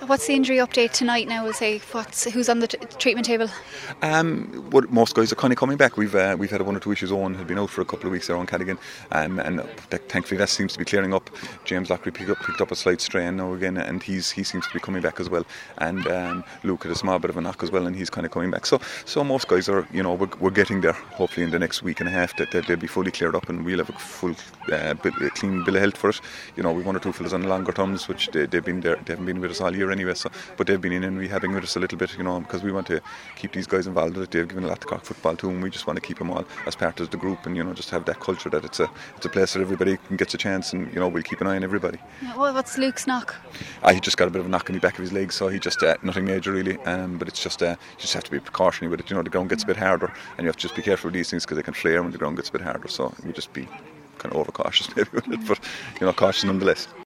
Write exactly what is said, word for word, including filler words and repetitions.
What's the injury update tonight now? We'll say what's who's on the t- treatment table? Um, well, most guys are kind of coming back. We've uh, we've had one or two issues. Owen had been out for a couple of weeks there on Cadigan, um, and th- thankfully that seems to be clearing up. James Lockery picked up, picked up a slight strain now again, and he's he seems to be coming back as well. And um, Luke had a small bit of a knock as well, and he's kind of coming back. So so most guys are, you know, we're, we're getting there. Hopefully in the next week and a half that, that they'll be fully cleared up, and we'll have a full uh, bit, a clean bill of health for it. You know, we've one or two fellas on longer terms, which they, they've been there. They haven't been with us all year anyway. So, but they've been in and rehabbing with us a little bit, you know, because we want to keep these guys involved with it. They've given a lot to Cork football too, and we just want to keep them all as part of the group, and you know, just have that culture that it's a it's a place that everybody can gets a chance, and you know, we'll keep an eye on everybody. Yeah, well, what's Luke's knock? Uh, he just got a bit of a knock in the back of his leg, so he just uh, nothing major really, um, but it's just uh, you just have to be precautionary with it. You know, the ground gets a bit harder, and you have to just be careful with these things because they can flare when the ground gets a bit harder. So we just be kind of overcautious maybe with it, but you know, cautious nonetheless.